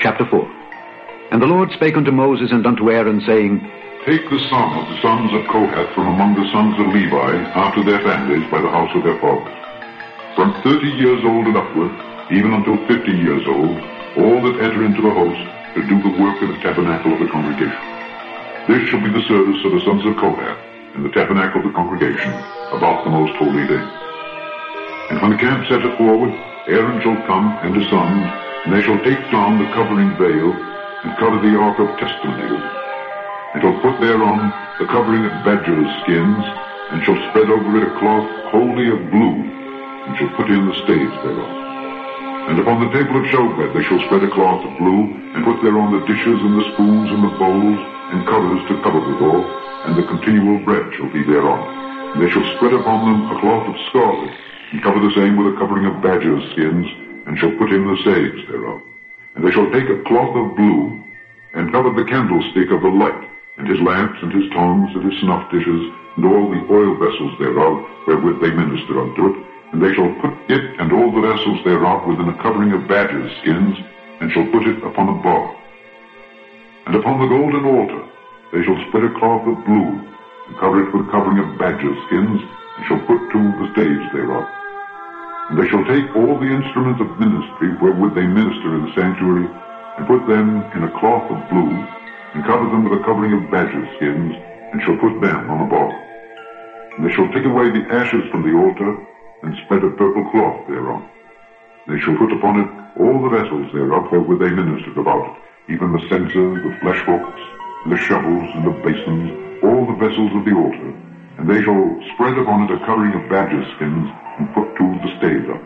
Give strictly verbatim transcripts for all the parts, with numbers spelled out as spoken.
Chapter four. And the Lord spake unto Moses and unto Aaron, saying, Take the sum of the sons of Kohath from among the sons of Levi, after their families, by the house of their fathers. From thirty years old and upward, even until fifty years old, all that enter into the host, to do the work of the tabernacle of the congregation. This shall be the service of the sons of Kohath, in the tabernacle of the congregation, about the most holy day. And when the camp setteth forward, Aaron shall come, and his sons, and they shall take down the covering veil, and cover the ark of testimony with it, and shall put thereon the covering of badgers' skins, and shall spread over it a cloth wholly of blue, and shall put in the staves thereof. And upon the table of showbread they shall spread a cloth of blue, and put thereon the dishes and the spoons and the bowls, and covers to cover withal, and the continual bread shall be thereon. And they shall spread upon them a cloth of scarlet, and cover the same with a covering of badgers' skins, and shall put in the staves thereof. And they shall take a cloth of blue, and cover the candlestick of the light, and his lamps, and his tongs, and his snuff dishes, and all the oil vessels thereof, wherewith they minister unto it. And they shall put it and all the vessels thereof within a covering of badgers' skins, and shall put it upon a bar. And upon the golden altar they shall spread a cloth of blue, and cover it with a covering of badgers' skins, and shall put to the staves thereof. And they shall take all the instruments of ministry wherewith they minister in the sanctuary, and put them in a cloth of blue, and cover them with a covering of badgers' skins, and shall put them on a bar. And they shall take away the ashes from the altar, and spread a purple cloth thereon. They shall put upon it all the vessels thereof wherewith they ministered about it, even the censers, the flesh hooks, the shovels, and the basins, all the vessels of the altar. And they shall spread upon it a covering of badger skins, and put two of the staves up.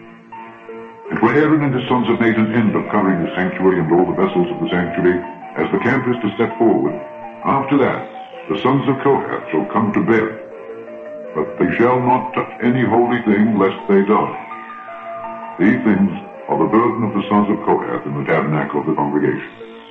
And when Aaron and his sons have made an end of covering the sanctuary and all the vessels of the sanctuary, as the camp is to set forward, after that the sons of Kohath shall come to bear it. But they shall not touch any holy thing, lest they die. These things are the burden of the sons of Kohath in the tabernacle of the congregation.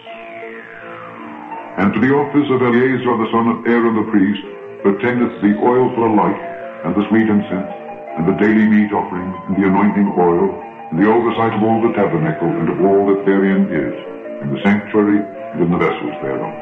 And to the office of Eleazar the son of Aaron the priest pertaineth the oil for the light, and the sweet incense, and the daily meat offering, and the anointing oil, and the oversight of all the tabernacle, and of all that therein is, in the sanctuary, and in the vessels thereof.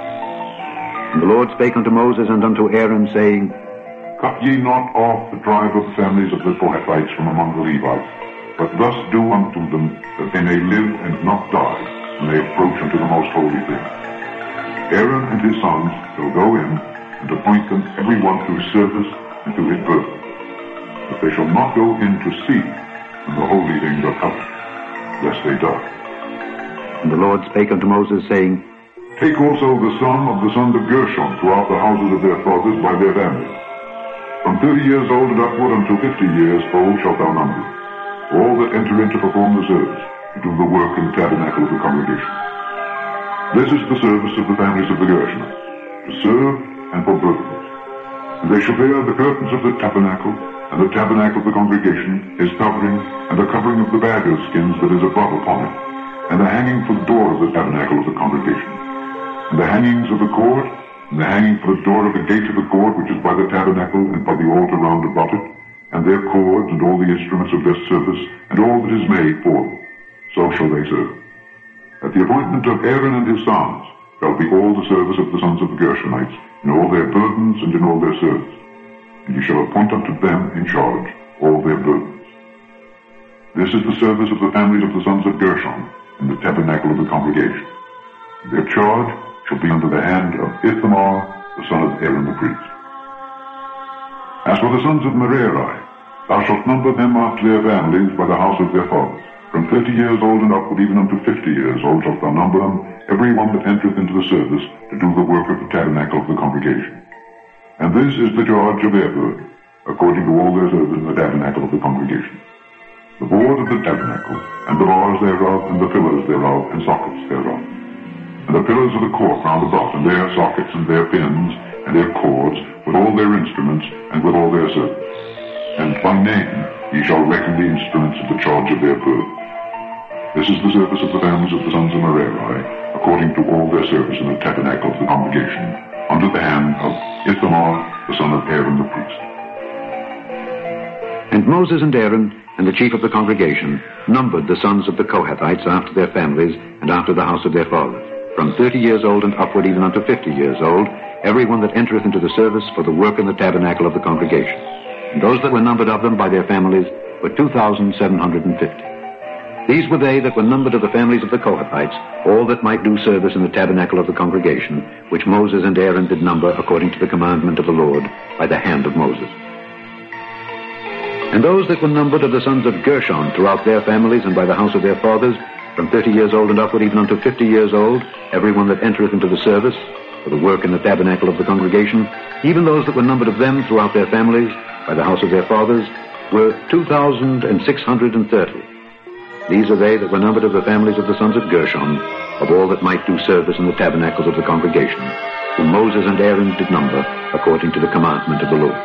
And the Lord spake unto Moses and unto Aaron, saying, Cut ye not off the tribe of the families of the Kohathites from among the Levites, but thus do unto them, that they may live and not die, when they approach unto the most holy thing. Aaron and his sons shall go in, and appoint them every one to his service and to his burden. But they shall not go in to see when the holy things are covered, lest they die. And the Lord spake unto Moses, saying, Take also the sum of the sons of Gershon throughout the houses of their fathers by their families. From thirty years old and upward until fifty years old shalt thou number all that enter in to perform the service, to do the work in the tabernacle of the congregation. This is the service of the families of the Gershonites, to serve and for burdens. And they shall bear the curtains of the tabernacle, and the tabernacle of the congregation, his covering, and the covering of the badger skins that is above upon it, and the hanging for the door of the tabernacle of the congregation, and the hangings of the court, and the hanging for the door of the gate of the court which is by the tabernacle and by the altar round about it, and their cords and all the instruments of their service, and all that is made for them, so shall they serve. At the appointment of Aaron and his sons shall be all the service of the sons of the Gershonites, in all their burdens and in all their service. And ye shall appoint unto them in charge all their burdens. This is the service of the families of the sons of Gershon in the tabernacle of the congregation. Their charge shall be under the hand of Ithamar, the son of Aaron the priest. As for the sons of Merari, thou shalt number them after their families by the house of their fathers. From thirty years old and upward, even unto fifty years old, shalt thou number them, every one that entereth into the service, to do the work of the tabernacle of the congregation. And this is the charge of their burden, according to all their service in the tabernacle of the congregation. The board of the tabernacle, and the bars thereof, and the pillars thereof, and sockets thereof. And the pillars of the court round about, and their sockets, and their pins, and their cords, with all their instruments, and with all their service. And by name ye shall reckon the instruments of the charge of their burden. This is the service of the families of the sons of Merari, according to all their service in the tabernacle of the congregation, under the hand of Ithamar, the son of Aaron the priest. And Moses and Aaron and the chief of the congregation numbered the sons of the Kohathites after their families and after the house of their fathers, from thirty years old and upward even unto fifty years old, every one that entereth into the service for the work in the tabernacle of the congregation. And those that were numbered of them by their families were two thousand seven hundred fifty. These were they that were numbered of the families of the Kohathites, all that might do service in the tabernacle of the congregation, which Moses and Aaron did number according to the commandment of the Lord by the hand of Moses. And those that were numbered of the sons of Gershon throughout their families and by the house of their fathers, from thirty years old and upward even unto fifty years old, every one that entereth into the service for the work in the tabernacle of the congregation, even those that were numbered of them throughout their families by the house of their fathers, were two thousand six hundred thirty. These are they that were numbered of the families of the sons of Gershon, of all that might do service in the tabernacles of the congregation, whom Moses and Aaron did number according to the commandment of the Lord.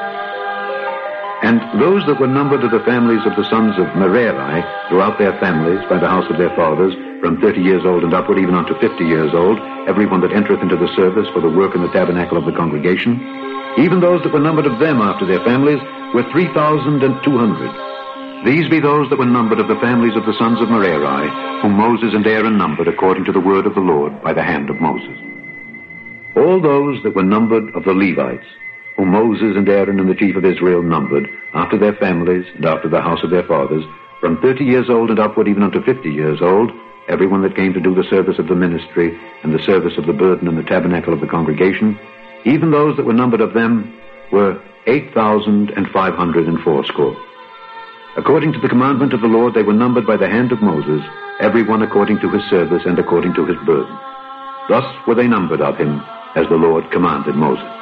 And those that were numbered of the families of the sons of Merari throughout their families by the house of their fathers, from thirty years old and upward even unto fifty years old, every one that entereth into the service for the work in the tabernacle of the congregation, even those that were numbered of them after their families were three thousand two hundred. These be those that were numbered of the families of the sons of Merari, whom Moses and Aaron numbered according to the word of the Lord by the hand of Moses. All those that were numbered of the Levites, whom Moses and Aaron and the chief of Israel numbered, after their families and after the house of their fathers, from thirty years old and upward even unto fifty years old, every one that came to do the service of the ministry and the service of the burden in the tabernacle of the congregation, even those that were numbered of them were eight thousand five hundred fourscore. According to the commandment of the Lord, they were numbered by the hand of Moses, every one according to his service and according to his burden. Thus were they numbered of him, as the Lord commanded Moses.